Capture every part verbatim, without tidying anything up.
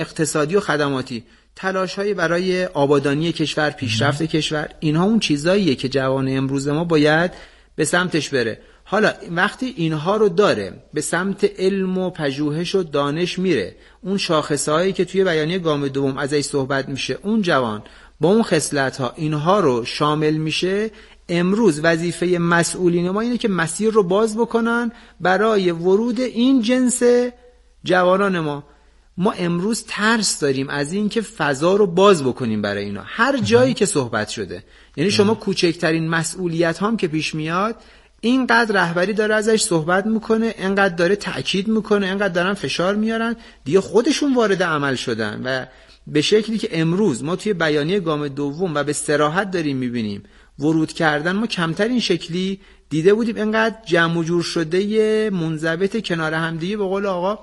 اقتصادی و خدماتی، تلاش‌های برای آبادانی کشور، پیشرفت کشور، اینها اون چیزاییه که جوان امروز ما باید به سمتش بره. حالا وقتی اینها رو داره، به سمت علم و پژوهش و دانش میره، اون شاخصهایی که توی بیانیه گام دوم ازش صحبت میشه، اون جوان با اون خصلت‌ها اینها رو شامل میشه. امروز وظیفه مسئولین ما اینه که مسیر رو باز بکنن برای ورود این جنس جوانان ما. ما امروز ترس داریم از این که فضا رو باز بکنیم برای اینا هر جایی که صحبت شده. یعنی شما کوچکترین مسئولیت هم که پیش میاد، اینقدر رهبری داره ازش صحبت میکنه، اینقدر داره تأکید میکنه، اینقدر دارن فشار میارن، دیگه خودشون وارد عمل شدن و به شکلی که امروز ما توی بیانیه گام دوم و به صراحت داریم میبینیم ورود کردن، ما کمتر این شکلی دیده بودیم. اینقدر جمع و جور شده منضبط کنار هم دیگه، به قول آقا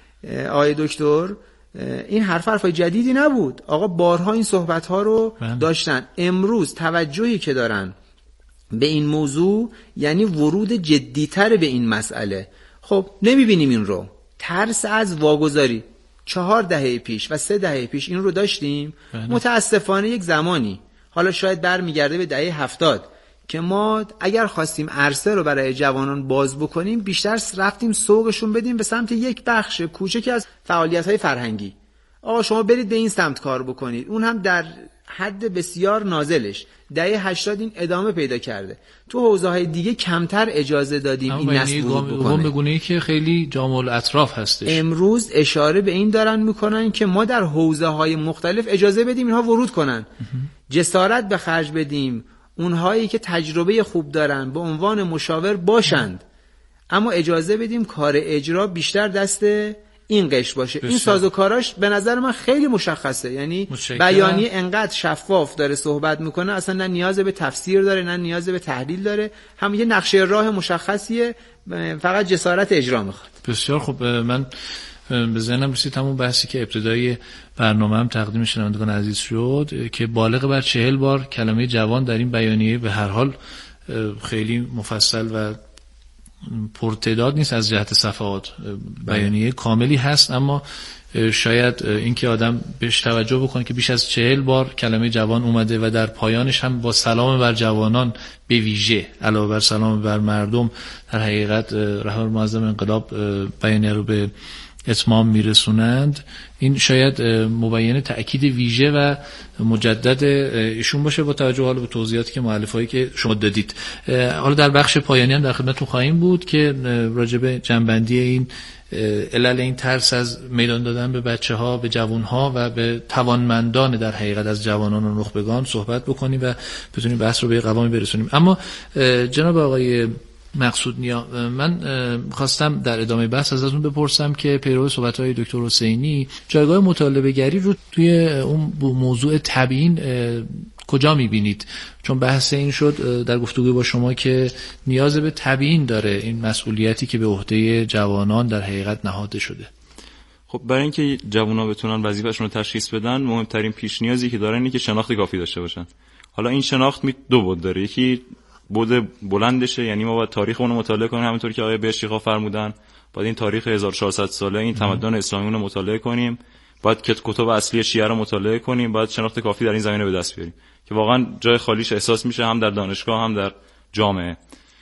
آقای دکتر، این حرف حرفای جدیدی نبود. آقا بارها این صحبت ها رو داشتن. امروز توجهی که دارن به این موضوع یعنی ورود جدیتر به این مسئله. خب نمیبینیم این رو. ترس از واگذاری چهار دهه پیش و سه دهه پیش این رو داشتیم. متاسفانه یک زمانی، حالا شاید برمیگرده به دهه هفتاد، که ما اگر خواستیم عرصه رو برای جوانان باز بکنیم، بیشتر رفتیم سوقشون بدیم به سمت یک بخش کوچکی از فعالیت‌های فرهنگی. آقا شما برید به این سمت کار بکنید، اون هم در حد بسیار نازلش. دهه هشتاد این ادامه پیدا کرده. تو حوزه‌های دیگه کمتر اجازه دادیم این نسل ورود بکنه. به گونه‌ای که خیلی جامع الاطراف هستش. امروز اشاره به این دارن میکنن که ما در حوزه‌های مختلف اجازه بدیم اینها ورود کنن. جسارت به خرج بدیم، اونهایی که تجربه خوب دارن به عنوان مشاور باشند، اما اجازه بدیم کار اجرا بیشتر دست این قشر باشه. بسیار. این سازوکاراش به نظر من خیلی مشخصه. یعنی بیانیه انقدر شفاف داره صحبت میکنه، اصلا نه نیاز به تفسیر داره نه نیاز به تحلیل داره، هم یه نقشه راه مشخصیه، فقط جسارت اجرا میخواد. بسیار خب. من به ذهنم رسید همون بحثی که ابتدای برنامه هم تقدیم شنوندگان عزیز شد که بالغ بر چهل بار کلمه جوان در این بیانیه به هر حال خیلی مفصل و پرتعداد نیست از جهت صفحات. بیانیه کاملی هست، اما شاید اینکه آدم بهش توجه بکنه که بیش از چهل بار کلمه جوان اومده و در پایانش هم با سلام بر جوانان به ویژه علاوه بر سلام بر مردم، در حقیقت رهبر معظم انقلاب بیانیه رو به اتمام میرسونند. این شاید مبین تأکید ویژه و مجدد ایشون باشه با توجه حالا به توضیحاتی که مؤلفه‌ای که شما دادید. حالا در بخش پایانی هم در خدمتتون خواهیم بود که راجع به جنبندی این علل این ترس از میدان دادن به بچه‌ها، به جوان‌ها و به توانمندان در حقیقت از جوانان و نخبگان صحبت بکنیم و بتونیم بحث رو به قوامی برسونیم. اما جناب آقای مقصود نیا، من خواستم در ادامه بحث ازتون بپرسم که پیرو صحبت‌های دکتر حسینی جایگاه مطالبه گری رو توی اون موضوع تبیین کجا می‌بینید؟ چون بحث این شد در گفتگو با شما که نیاز به تبیین داره این مسئولیتی که به عهده جوانان در حقیقت نهاده شده. خب برای اینکه جوان‌ها بتونن وظیفه‌شون رو تشخیص بدن، مهمترین پیش نیازی که دارن اینه که شناخت کافی داشته باشن. حالا این شناخت می دو بود داره، یکی بود بلندشه، یعنی ما باید تاریخ اون رو مطالعه کنیم همونطور که آقای بهشتی‌خواه فرمودن، باید این تاریخ هزار و چهارصد ساله این تمدن اسلامی رو مطالعه کنیم، باید کتب اصلی شیعه رو مطالعه کنیم، باید شناخت کافی در این زمینه به دست بیاریم که واقعا جای خالیش احساس میشه هم در دانشگاه هم در جامعه.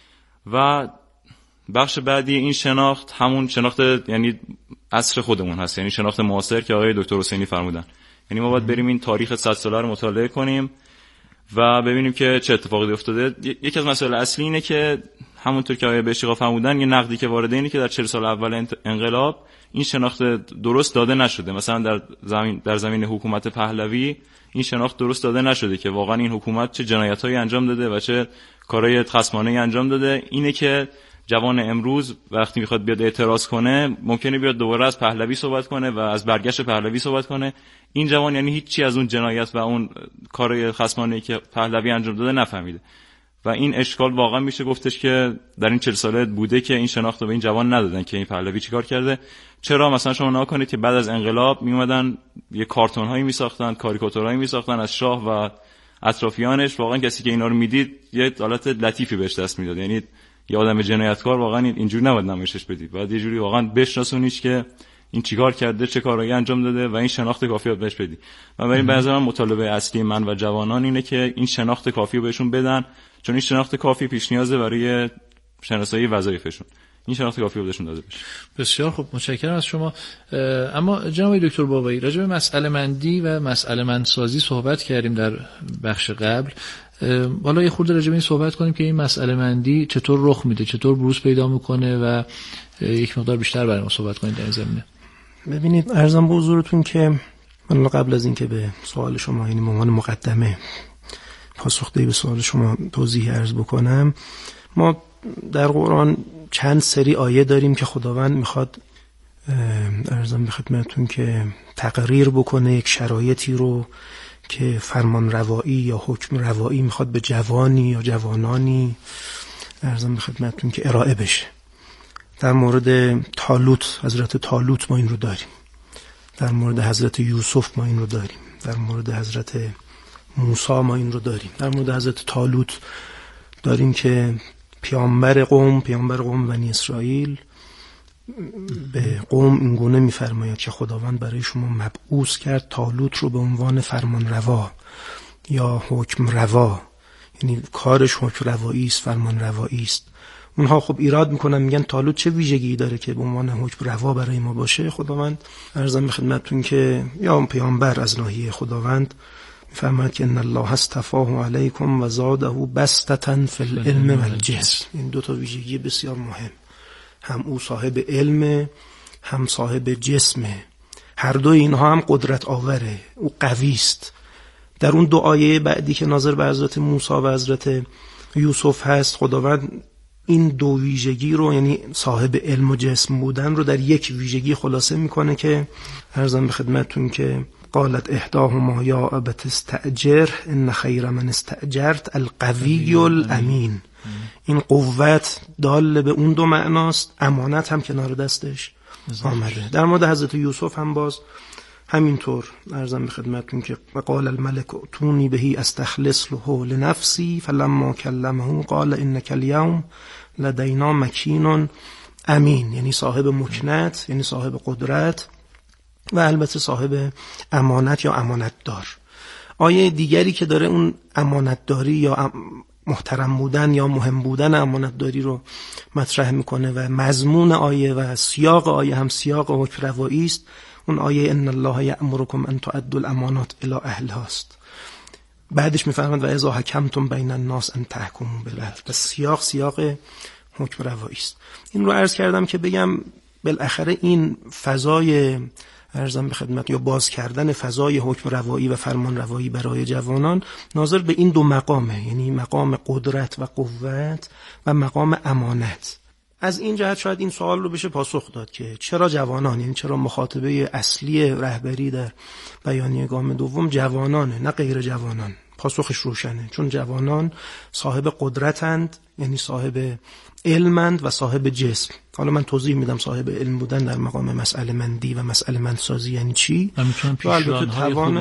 و بخش بعدی این شناخت همون شناخت یعنی عصر خودمون هست، یعنی شناخت معاصر که آقای دکتر حسینی فرمودن. یعنی ما باید بریم این تاریخ صد ساله رو مطالعه کنیم و ببینیم که چه اتفاقی افتاده. یکی از مسائل اصلی اینه که همونطور که آقای بهشتی فرمودن، یه نقدی که وارد اینه که در چهل سال اول انقلاب این شناخت درست داده نشده. مثلا در زمین در زمین حکومت پهلوی این شناخت درست داده نشده که واقعا این حکومت چه جنایتایی انجام داده و چه کارهای خصمانه‌ای انجام داده. اینه که جوان امروز وقتی میخواد بیاد اعتراض کنه ممکنه بیاد دوباره از پهلوی صحبت کنه و از برگشت پهلوی صحبت کنه. این جوان یعنی هیچی از اون جنایت و اون کارهای خصمانه‌ای که پهلوی انجام داده نفهمیده و این اشکال واقعا میشه گفتش که در این چهل ساله بوده که این شناخت رو به این جوان ندادن که این پهلوی چیکار کرده. چرا مثلا شما نگاه کنید که بعد از انقلاب میومدن یه کارتون هایی میساختن، کاریکاتورهایی میساختن از شاه و اطرافیانش. واقعا کسی که اینا رو میدید یه حالت لطیفی بهش دست میداد، یعنی یه آدم جنایتکار واقعا اینجوری نباید نمایشش بدید، باید یه جوری واقعا بشناسونیش که این چیکار کرده، چه کارهایی انجام داده و این شناخت کافی رو بهش بدی. و برای بعضی مطالبه اصلی من و جوانان اینه که این شناخت کافی رو بهشون بدن، چون این شناخت کافی پیش نیازه برای شناسایی وظایفشون. این شناخت کافی رو بهشون داده بشه. بسیار خوب، متشکرم از شما. اما جناب دکتر بابایی، راجع به مسئله مندی و مسئله مندسازی صحبت کردیم در بخش قبل. حالا یه خورده راجع به این صحبت کنیم که این مسئله مندی چطور رخ میده، چطور بروز پیدا میکنه و یک مقدار بیشتر برای ما صحبت کنید در این زمینه. ببینید، عرضم به حضورتون که من قبل از اینکه به سوال شما، یعنی به عنوان مقدمه پاسخدهی به سوال شما توضیح عرض بکنم، ما در قرآن چند سری آیه داریم که خداوند میخواد عرضم به خدمتتون که تقریر بکنه یک شرایطی رو که فرمان روایی یا حکم روایی میخواد به جوانی یا جوانانی عرضم به خدمتتون که ارائه بشه. در مورد طالوت، حضرت طالوت ما این رو داریم. در مورد حضرت یوسف ما این رو داریم. در مورد حضرت موسی ما این رو داریم. در مورد حضرت طالوت داریم که پیامبر قوم پیامبر قوم بنی اسرائیل به قوم اینگونه میفرماید که خداوند برای شما مبعوث کرد طالوت رو به عنوان فرمان روا یا حکم روا، یعنی کارش حکم روایی است، فرمان روایی است. اونها خب ایراد میکنن، میگن طالوت چه ویژگی داره که به عنوان حکم روا برای ما باشه؟ خداوند عرضم به خدمتتون که یا پیامبر از ناحیه خداوند میفرماید که ان الله اصطفاه علیکم و زاده بسطة فی العلم والجسم. این دو تا ویژگی بسیار مهم، هم او صاحب علم هم صاحب جسمه، هر دو اینها هم قدرت آوره، او قوی است. در اون دو آیه بعدی که ناظر به حضرت موسی و حضرت یوسف هست، خداوند این دو ویژگی رو، یعنی صاحب علم و جسم بودن رو، در یک ویژگی خلاصه میکنه که عرضم به خدمتتون که قالت احداهما یا ابت استأجر ان خیر من استأجرت القوی الامین. این قوت دال به اون دو معناست، امانت هم کنار دستش آمده. در مورد حضرت یوسف هم باز همینطور عرضم به خدمتتون که قال الملك ائتوني به استخلصه لنفسي فلما كلمه قال انك اليوم لدينا مكين امین، یعنی صاحب مکنت، یعنی صاحب قدرت و البته صاحب امانت یا امانت دار. آیه دیگری که داره اون امانت داری یا محترم بودن یا مهم بودن امانت داری رو مطرح میکنه و مضمون آیه و سیاق آیه هم سیاق حکم روایی است. اون آیه ان الله یأمرکم ان تؤدوا الامانات الی اهلها است. بعدش میفرماید و اذا حکمتم بین الناس ان تحکموا بالعدل. پس سیاق سیاق حکم روایی است. این رو عرض کردم که بگم بالاخره این فضای عرضم به خدمت یا باز کردن فضای حکم روایی و فرمان روایی برای جوانان ناظر به این دو مقامه، یعنی مقام قدرت و قوت و مقام امانت. از این جهت شاید این سوال رو بشه پاسخ داد که چرا جوانان، یعنی چرا مخاطبه اصلی رهبری در بیانیه گام دوم جوانانه نه غیر جوانان؟ پاسخش روشنه، چون جوانان صاحب قدرتند، یعنی صاحب علمند و صاحب جسم. حالا من توضیح میدم صاحب علم بودن در مقام مسئله مندی و مسئله مندسازی یعنی چی. البته توان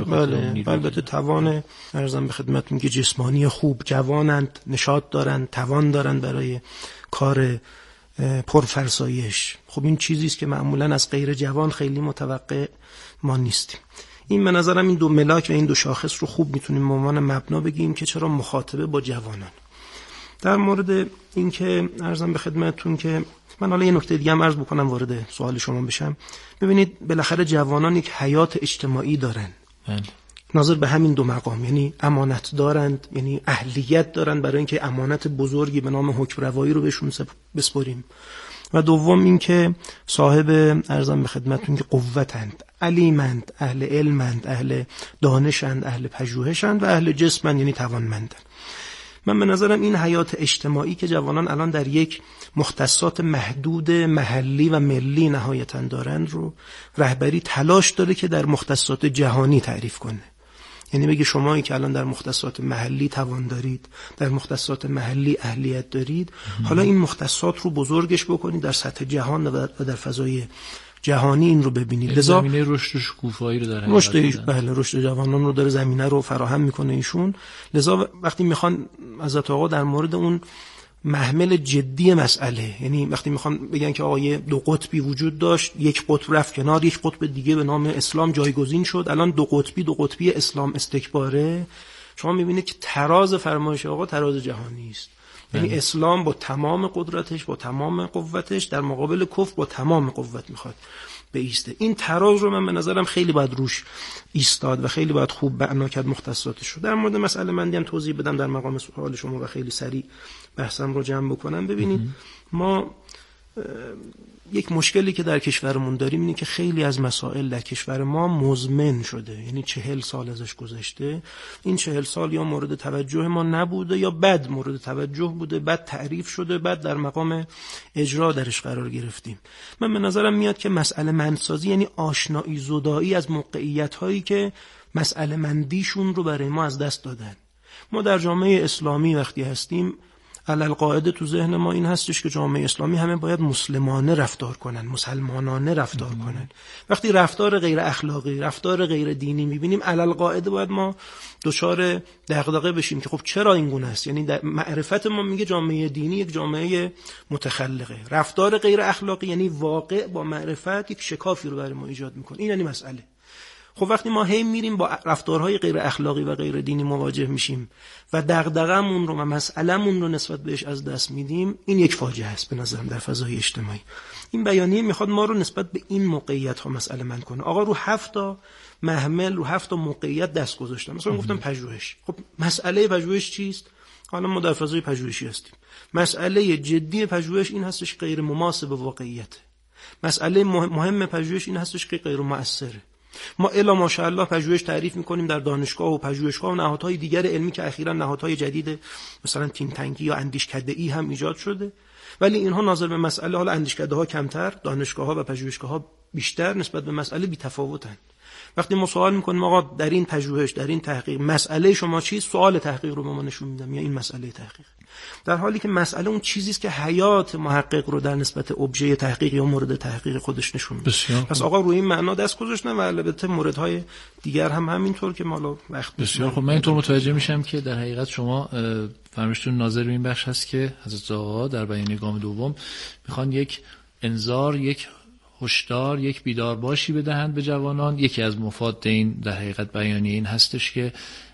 البته توان عرضم به خدمتتون که جسمانی خوب، جوانند، نشاط دارند، توان دارند برای کار پرفرسایش. خب این چیزی است که معمولا از غیر جوان خیلی متوقع ما نیستیم. این به نظرم این دو ملاک و این دو شاخص رو خوب میتونیم به عنوان مبنا بگیم که چرا مخاطبه با جوانان. در مورد این که عرضم به خدمتتون که من حالا یه نکته دیگه هم عرض بکنم وارد سوال شما بشم. ببینید بالاخره جوانان یک حیات اجتماعی دارن. بله. ناظر به همین دو مقام، یعنی امانت دارند، یعنی اهلیت دارند برای اینکه امانت بزرگی به نام حکم روایی رو بهشون بسپاریم. و دوم این که صاحب عرضم به خدمتتون که قوتند، علیمند، اهل علمند، اهل دانشند، اهل پژوهشند و اهل جسمند، یعنی توانمندند. من به نظرم این حیات اجتماعی که جوانان الان در یک مختصات محدود محلی و ملی نهایتاً دارند رو رهبری تلاش داره که در مختصات جهانی تعریف کنه. یعنی بگه شمایی که الان در مختصات محلی توان دارید، در مختصات محلی اهلیت دارید، حالا این مختصات رو بزرگش بکنید در سطح جهان و در فضای جهانی این رو ببینید. لذا زمینه رشد و شکوفایی رو داره. رشد بله رشد جوانان رو داره، زمینه رو فراهم میکنه ایشون. لذا وقتی میخوان حضرت آقا در مورد اون محمل جدی مسئله. یعنی وقتی میخوان بگن که آقا یه دو قطبی وجود داشت، یک قطب رفت کنار، یک قطب دیگه به نام اسلام جایگزین شد، الان دو قطبی دو قطبی اسلام استکباره، شما میبینید که تراز فرمایش آقا تراز جهانی است. یعنی اسلام با تمام قدرتش، با تمام قوتش در مقابل کفر با تمام قوت میخواد بیسته. این تراز رو من به نظرم خیلی باید روش ایستاد و خیلی باید خوب معنا کرد مختصاتش رو. در مورد مسئله مندی هم توضیح بدم در مقام سوال شما و خیلی سریع بحثم رو جمع بکنم. ببینید ما یک مشکلی که در کشورمون داریم اینه که خیلی از مسائل در کشور ما مزمن شده، یعنی چهل سال ازش گذشته، این چهل سال یا مورد توجه ما نبوده یا بد مورد توجه بوده، بد تعریف شده، بد در مقام اجرا درش قرار گرفتیم. من به نظرم میاد که مسئله مندسازی یعنی آشنایی زدایی از موقعیت هایی که مسئله مندیشون رو برای ما از دست دادن. ما در جامعه اسلامی وقتی هستیم علل قاعده تو ذهن ما این هستش که جامعه اسلامی همه باید مسلمانه رفتار کنن، مسلمانانه رفتار ام. کنن. وقتی رفتار غیر اخلاقی، رفتار غیر دینی میبینیم علل قاعده باید ما دچار دغدغه بشیم که خب چرا این گونه است. یعنی در معرفت ما میگه جامعه دینی یک جامعه متخلقه، رفتار غیر اخلاقی یعنی واقع با معرفت یک شکافی رو برای ما ایجاد میکنه. این یعنی مسئله. خب وقتی ما هی میریم با رفتارهای غیر اخلاقی و غیر دینی مواجه میشیم و دغدغه‌مون رو و مسئله‌مون رو نسبت بهش از دست میدیم، این یک فاجعه است به نظرم در فضای اجتماعی. این بیانیه میخواد ما رو نسبت به این موقعیت ها مسئله مند کنه. آقا رو هفت تا محمل، رو هفت تا موقعیت دست گذاشتم. مثلا گفتم پژوهش. خب مسئله پژوهش چیست؟ حالا ما در فضای پژوهشی هستیم. مسئله جدی پژوهش این هستش که غیر مماس به واقعیت. مسئله مهم پژوهش این هستش که غیر مؤثره. ما الا ماشاءالله پژوهش تعریف میکنیم در دانشگاه و پژوهشگاه و نهادهای دیگر علمی که اخیراً نهادهای جدید مثلا تیم تنکی یا اندیشکده‌ای هم ایجاد شده، ولی اینها ناظر به مسئله، حالا اندیشکده‌ها کمتر، دانشگاه‌ها و پژوهشگاه‌ها بیشتر نسبت به مسئله بی‌تفاوتن. وقتی ما سوال میکنیم آقا در این پژوهش، در این تحقیق مسئله شما چیست، سوال تحقیق رو به ما نشون میدم یا این مسئله تحقیق، در حالی که مسئله اون چیزی است که حیات محقق رو در نسبت ابژه تحقیق یا مورد تحقیق خودش نشون میده. پس آقا روی این معنا دست گذاشتن و البته موردهای دیگر هم همینطور که مالا وقت بسیار خب. من اینطور متوجه میشم که در حقیقت شما فرمایشتون ناظر به این بخش هست که حضرت آقا در بیانیه گام دوم میخوان یک انذار، یک هشدار، یک بیدارباشی بدهند به جوانان. یکی از مفاد این در حقیقت بیانیه این هستش که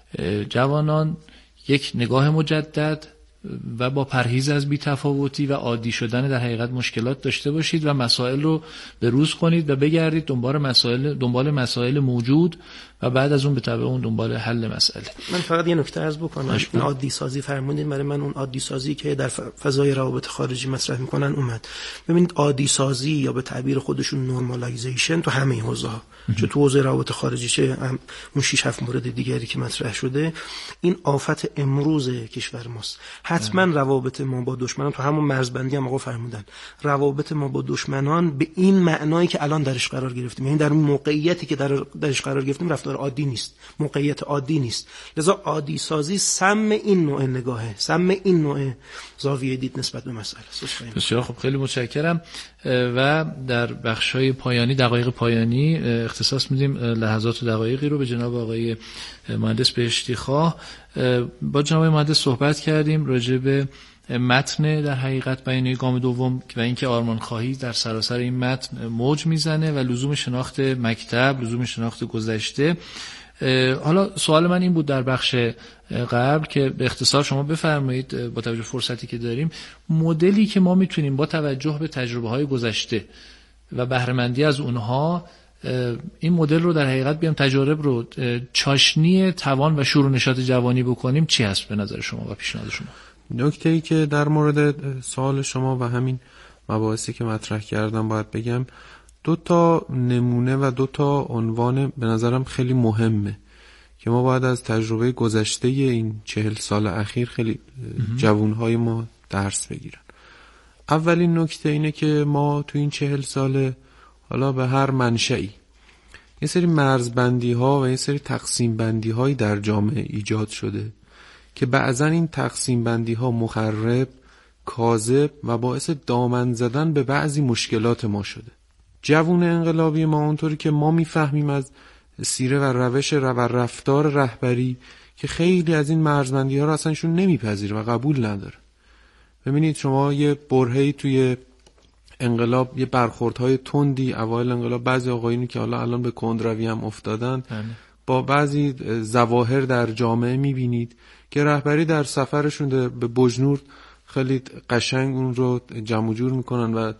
جوانان یک نگاه مجدد و با پرهیز از بی‌تفاوتی و عادی شدن در حقیقت مشکلات داشته باشید و مسائل رو به روز کنید و بگردید دنبال مسائل دنبال مسائل موجود و بعد از اون به تبع اون دنبال حل مسئله. من فقط یه نکته عرض بکنم. این عادی سازی فرمودید، برای من اون عادی سازی که در فضای روابط خارجی مطرح میکنن اومد. ببینید عادی سازی یا به تعبیر خودشون نورمالایزیشن تو همه حوزه‌ها، چه تو حوزه روابط خارجی چه اون شش هفت مورد دیگری که مطرح شده، این آفت امروز کشور ماست. حتما روابط ما با دشمنان، تو همون مرزبندی هم آقا فرمودن، روابط ما با دشمنان به این معنایی که الان درش قرار گرفتیم، یعنی در اون موقعیتی که در درش قرار گرفتیم رفتار عادی نیست، موقعیت عادی نیست. لذا عادی سازی سم این نوع نگاهه، سم این نوع زاویه دید نسبت به مسئله است. بسیار خب، خیلی متشکرم. و در بخش‌های پایانی، دقایق پایانی اختصاص میدیم لحظات و دقایقی رو به جناب آقای مهندس بهشتی خواه. با جناب مهندس صحبت کردیم راجع به متن در حقیقت بیانیه گام دوم و اینکه آرمان خواهی در سراسر این متن موج میزنه و لزوم شناخت مکتب، لزوم شناخت گذشته. حالا سوال من این بود در بخش قبل که به اختصار شما بفرمایید با توجه فرصتی که داریم، مدلی که ما میتونیم با توجه به تجربه های گذشته و بهره‌مندی از اونها این مدل رو در حقیقت بیام تجارب رو چاشنی توان و شور و نشاط جوانی بکنیم، چی هست به نظر شما و پیشنهاد شما؟ نکته‌ای که در مورد سوال شما و همین مباحثی که مطرح کردم باید بگم، دو تا نمونه و دو تا عنوان به نظرم خیلی مهمه که ما باید از تجربه گذشته این چهل سال اخیر خیلی جوانهای ما درس بگیرن. اولین نکته اینه که ما تو این چهل سال حالا به هر منشئی یه سری مرزبندی ها و یه سری تقسیم بندی هایی در جامعه ایجاد شده که بعضا این تقسیم بندی ها مخرب، کاذب و باعث دامن زدن به بعضی مشکلات ما شده. جوون انقلابی ما اونطوری که ما میفهمیم از سیره و روش و رفتار رهبری که خیلی از این مرزبندی ها رو اصلا شون نمیپذیره و قبول نداره. ببینید شما یه برهه‌ای توی انقلاب، یه برخوردهای تندی اوایل انقلاب، بعضی آقایونی که حالا الان به کندروی هم افتادن با بعضی ظواهر در جامعه میبینید که رهبری در سفرشون به بجنورد خیلی قشنگ اون رو جمع جور میکنن و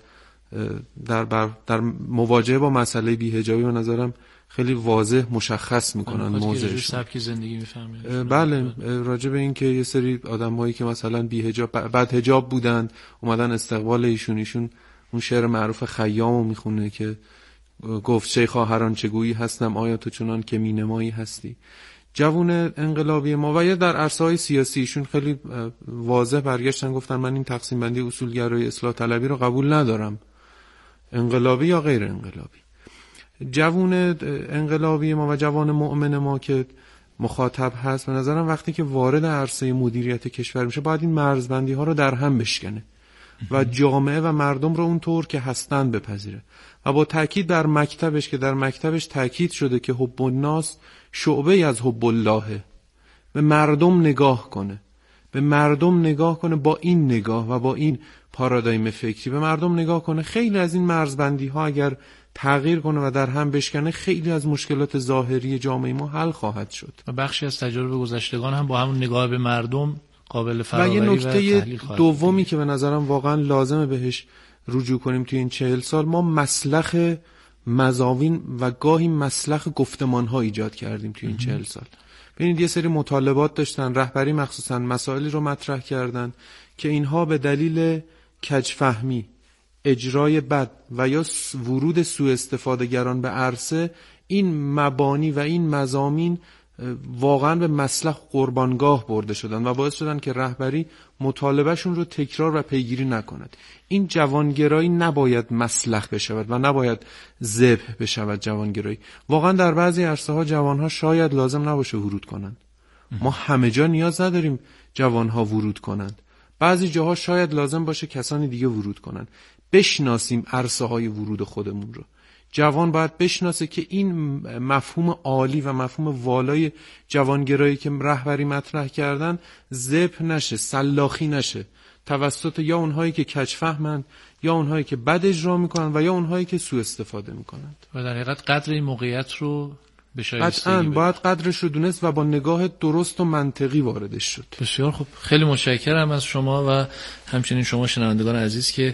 در بر در مواجهه با مسئله بی‌حجابی به نظرم خیلی واضح مشخص میکنن موضعشون. سبک زندگی میفهمید. بله، راجع به این که یه سری آدمایی که مثلا بی‌حجاب بد حجاب بودن اومدن استقبال ایشون، ایشون اون شعر معروف خیامو میخونه که گفت شیخ خواهران چگویی هستم آیا تو چنان که مینمایی هستی. جوون انقلابی ما و یا در عرصه‌های سیاسیشون خیلی واضح برگشتن گفتن من این تقسیم بندی اصولگرای اصلاح طلبی رو قبول ندارم، انقلابی یا غیر انقلابی. جوون انقلابی ما و جوان مؤمن ما که مخاطب هست به نظرم وقتی که وارد عرصه مدیریت کشور میشه باید این مرزبندی ها رو در هم بشکنه و جامعه و مردم رو اونطور که هستن بپذیره و با تاکید در مکتبش که در مکتبش تاکید شده که حب الناس شعبه از حب الله، به مردم نگاه کنه، به مردم نگاه کنه با این نگاه و با این پارادایم فکری به مردم نگاه کنه. خیلی از این مرزبندی ها اگر تغییر کنه و در هم بشکنه خیلی از مشکلات ظاهری جامعه ما حل خواهد شد و بخشی از تجارب گذشتگان هم با همون نگاه به مردم قابل فراوری و تحلیل خواهد. دومی که به نظرم واقعا لازمه بهش رجوع کنیم توی این چهل سال، ما مسلخ مزاوین و گاهی مسلخ گفتمان ها ایجاد کردیم توی این چهل سال. ببینید یه سری مطالبات داشتن، رهبری مخصوصا مسائلی رو مطرح کردن که اینها به دلیل کجفهمی، اجرای بد و یا ورود سوء استفاده گران به عرصه این مبانی و این مضامین واقعا به مسلخ قربانگاه برده شدن و باعث شدن که رهبری مطالبهشون رو تکرار و پیگیری نکند. این جوانگرایی نباید مسلخ بشود و نباید ذبح بشود. جوانگرایی واقعا در بعضی عرصه ها جوانها شاید لازم نباشه ورود کنند، ما همه جا نیاز نداریم جوانها ورود کنند، بعضی جاها شاید لازم باشه کسانی دیگه ورود کنند. بشناسیم عرصه های ورود خودمون رو. جوان باید بشناسه که این مفهوم عالی و مفهوم والای جوانگرایی که رهبری مطرح کردن ذبح نشه، سلاخی نشه توسط یا اونهایی که کجفهمند یا اونهایی که بد اجرا میکنن و یا اونهایی که سوء استفاده میکنند. و در حقیقت قدر این موقعیت رو به شایستگی قطعاً باید قدرش رو دونست و با نگاه درست و منطقی واردش شد. بسیار خوب، خیلی متشکرم از شما و همچنین شما شنوندگان عزیز که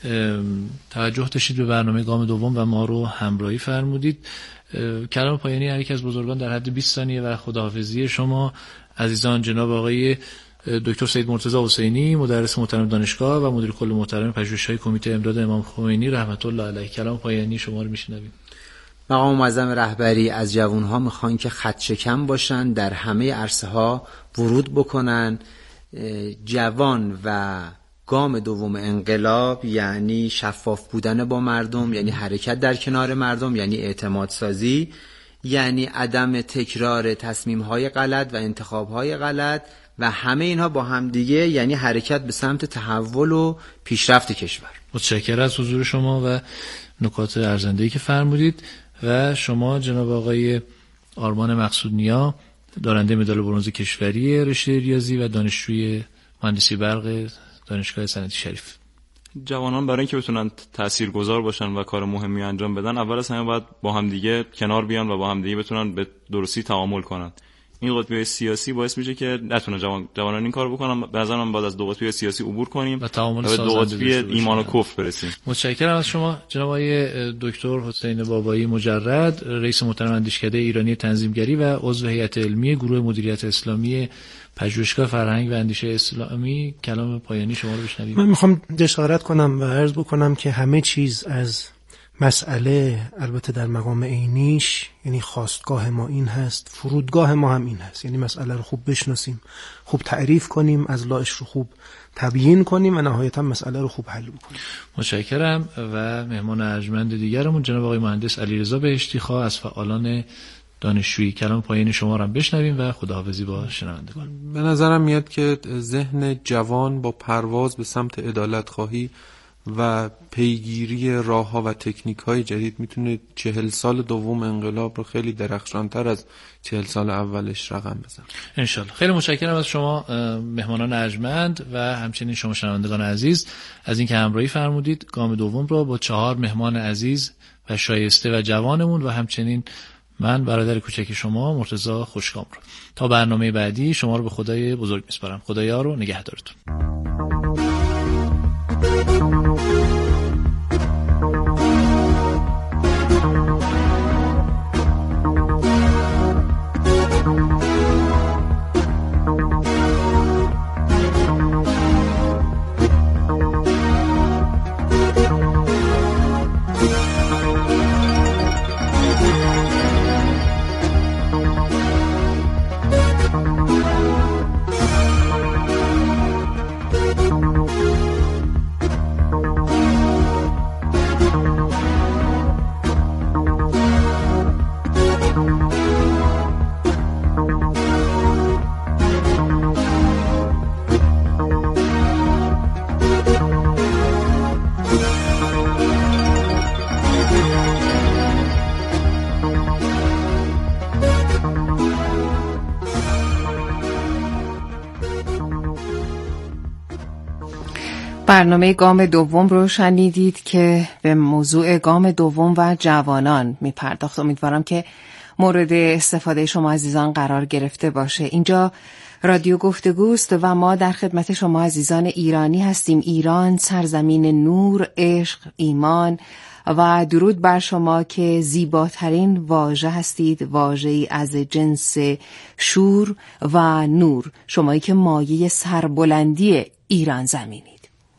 توجه داشتید به برنامه گام دوم و ما رو همراهی فرمودید. کلام پایانی هر یک از بزرگان در حد بیست ثانیه و خداحافظی شما عزیزان جناب آقای دکتر سید مرتضی حسینی، مدرس محترم دانشگاه و مدیر کل محترم پژوهش‌های کمیته امداد امام خمینی رحمت الله علیه. کلام پایانی شما رو میشنویم. مقام معظم رهبری از جوانها میخوان که خط شکن باشن، در همه عرصه ها ورود بکنن. جوان و گام دوم انقلاب یعنی شفاف بودن با مردم، یعنی حرکت در کنار مردم، یعنی اعتماد سازی، یعنی عدم تکرار تصمیم‌های غلط و انتخاب‌های غلط و همه اینها با هم دیگه یعنی حرکت به سمت تحول و پیشرفت کشور. متشکرم از حضور شما و نکات ارزنده‌ای که فرمودید. و شما جناب آقای آرمان مقصودنیا، دارنده مدال برنز کشوری رشته ریاضی و دانشجوی مهندسی برق دانشگاه صنعتی شریف. جوانان برای اینکه بتونن تاثیرگذار باشن و کار مهمی انجام بدن، اول از همه باید با همدیگه کنار بیان و با همدیگه بتونن به درستی تعامل کنن. این قطبی سیاسی باعث میشه که نتونه جوان جوانان این کارو بکنن. به نظر من باید از دو قطبی سیاسی عبور کنیم و تعامل و به دو قطبی ایمان و کفر برسیم. متشکرم از شما جناب آقای دکتر حسین بابایی مجرد، رئیس محترم اندیشکده ایرانی تنظیمگری و عضو هیئت علمی گروه مدیریت اسلامی پژوهشگاه فرهنگ و اندیشه اسلامی. کلام پایانی شما رو بشنویم. من میخوام جسارت کنم و عرض بکنم که همه چیز از مسئله البته در مقام عینیش، یعنی خواستگاه ما این هست، فرودگاه ما هم این هست، یعنی مسئله رو خوب بشناسیم، خوب تعریف کنیم، از لایش رو خوب تبیین کنیم و نهایتا مسئله رو خوب حل بکنیم. متشکرم. و مهمان ارجمند دیگرمون جناب آقای مهندس علیرضا بهشتیخواه از فعالان دانشجویی. کلام پایین شما رو هم بشنویم و خداحافظی با شنوندگان. به نظرم میاد که ذهن جوان با پرواز به سمت عدالت خواهی و پیگیری راه ها و تکنیک های جدید میتونه چهل سال دوم انقلاب رو خیلی درخشانتر از چهل سال اولش رقم بزنه انشالله. خیلی متشکرم از شما مهمانان ارجمند و همچنین شما شنوندگان عزیز از اینکه همراهی فرمودید گام دوم رو با چهار مهمان عزیز و شایسته و جوانمون و همچنین من برادر کوچک شما مرتضی خوشکام رو. تا برنامه بعدی شما رو به خدای بزرگ میسپارم. خدایا رو نگهدارتون. برنامه گام دوم رو شنیدید که به موضوع گام دوم و جوانان می پرداخت. امیدوارم که مورد استفاده شما عزیزان قرار گرفته باشه. اینجا رادیو گفتگوست و ما در خدمت شما عزیزان ایرانی هستیم. ایران سرزمین نور، عشق، ایمان و درود بر شما که زیباترین واژه هستید، واژه‌ای از جنس شور و نور، شمایی که مایه سربلندی ایران زمینید.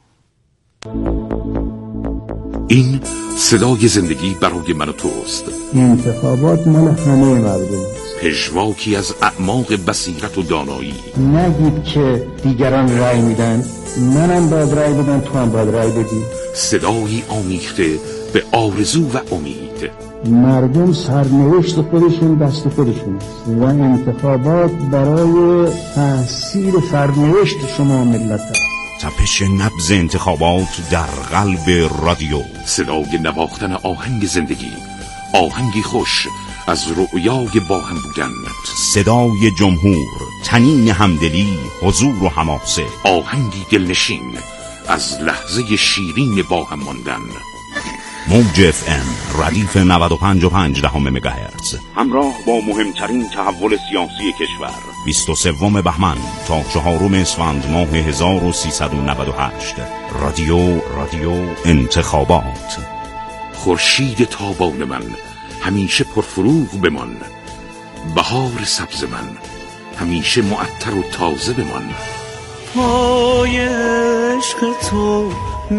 این صدای زندگی برای من و توست. انتخابات مال همه مردم است. پژواکی از اعماق بصیرت و دانایی. نگید که دیگران رأی میدن، منم باید رأی بدم، تو هم باید رأی بدی. صدایی آمیخته به آرزو و امید. مردم سرنوشت خودشون دست خودشون است و انتخابات برای تحصیل سرنوشت شما ملت است. تپش نبض انتخابات در قلب رادیو. صدای نواختن آهنگ زندگی، آهنگی خوش از رؤیای با هم بودن. صدای جمهور، طنین همدلی، حضور و حماسه. آهنگی دلنشین از لحظه شیرین با هم ماندن. موج اف ام ردیف نود و پنج و پنج دهم مگاهرتز، همراه با مهمترین تحول سیاسی کشور. بیست و سوم بهمن تا چهارم اسفند ماه هزار و سیصد و نود و هشت. رادیو رادیو انتخابات. خورشید تابان من همیشه پرفروغ بمان، بهار سبز من همیشه معطر و تازه بمان. پای عشق تو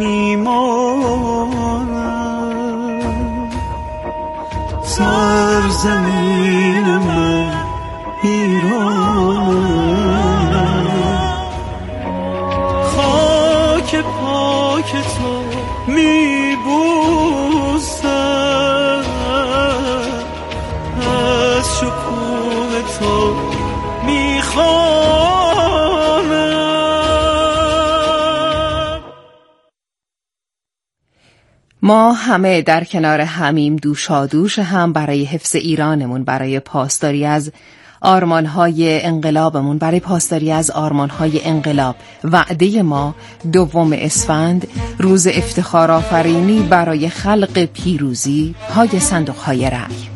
میمانم، سرزمین من ایرانم، خاک پاک تو میبوسم، از شکوه تو میخوانم. ما همه در کنار همیم، دوشادوش هم برای حفظ ایرانمون، برای پاسداری از آرمانهای انقلابمون، برای پاسداری از آرمانهای انقلاب. وعده ما دوم اسفند، روز افتخار آفرینی برای خلق پیروزی، پای صندوقهای رأی.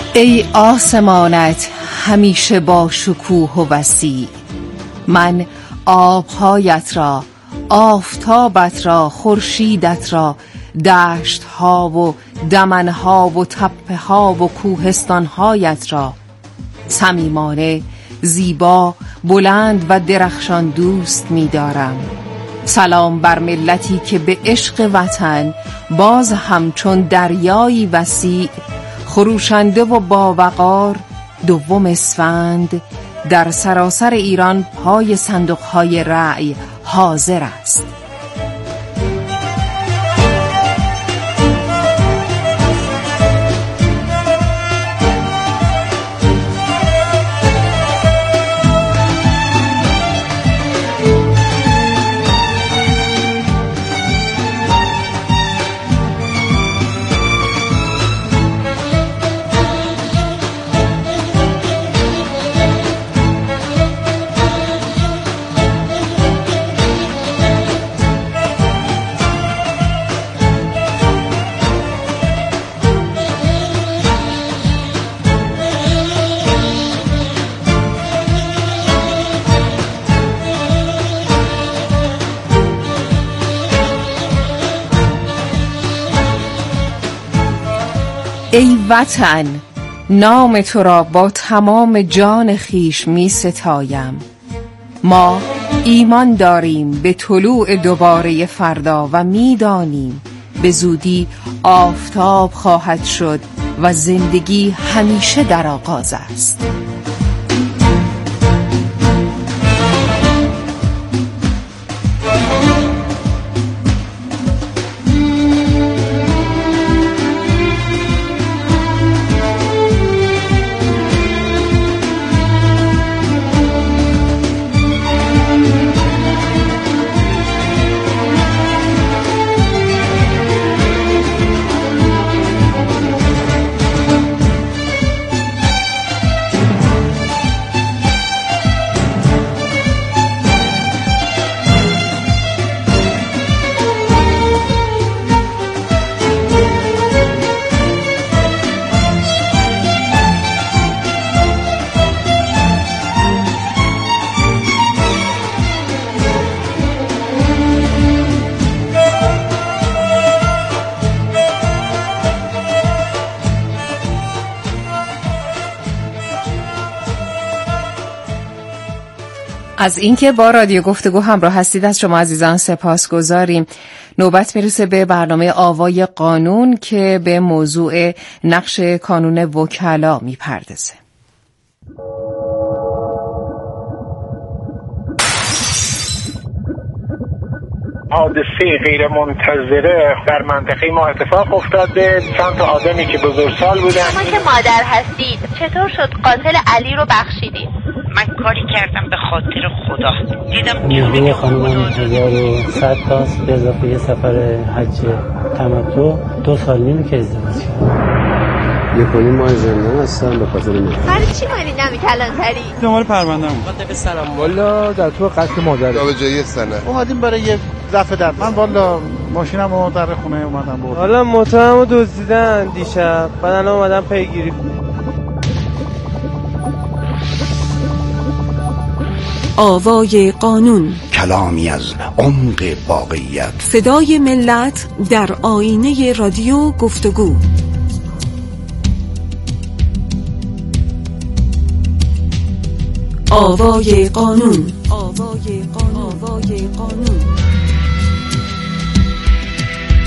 ای آسمانت همیشه با شکوه و وسیع، من آبهایت را، آفتابت را، خورشیدت را، دشت ها و دمن ها و تپه ها و کوهستان هایت را صمیمانه، زیبا، بلند و درخشان دوست می دارم. سلام بر ملتی که به عشق وطن باز همچون دریایی وسیع، خروشنده و باوقار، دوم اسفند در سراسر ایران پای صندوق‌های رأی حاضر است. ای وطن، نام تو را با تمام جان خیش می ستایم. ما ایمان داریم به طلوع دوباره فردا و می دانیم به زودی آفتاب خواهد شد و زندگی همیشه در آغاز است. از اینکه با رادیو گفتگو همراه هستید از شما عزیزان سپاسگزاریم. نوبت میرسه به برنامه آوای قانون که به موضوع نقش کانون وکلا میپردازه. حادثه غیر منتظره در منطقه ما اتفاق افتاده. چند تا آدمی که بزرگسال بودن. شما که مادر هستید چطور شد قاتل علی رو بخشیدید؟ من کاری کردم به خاطر خدا. دیدم نیروی خانم هزار و صد تاست به اضافه یه سفر حج تمتع دو سال نیمه که ازدواج کردم. یک و نیم ماه زندان هستم به خاطر این. برای چی مالی نمی کلانتری؟ دنبال پرونده‌ام. خاطر سلام والا در تو قتل مادر. جابجایی سنه. اومدیم برای یه دفعه در. من والا ماشینمو در خونه اومدم برد. حالا موتورمو دزدیدن دیشب. بعد الان اومدم پیگیری. آوای قانون، کلامی از عمق واقعیت، صدای ملت در آینه رادیو گفتگو. آوای قانون، آوای قانون، آوای قانون.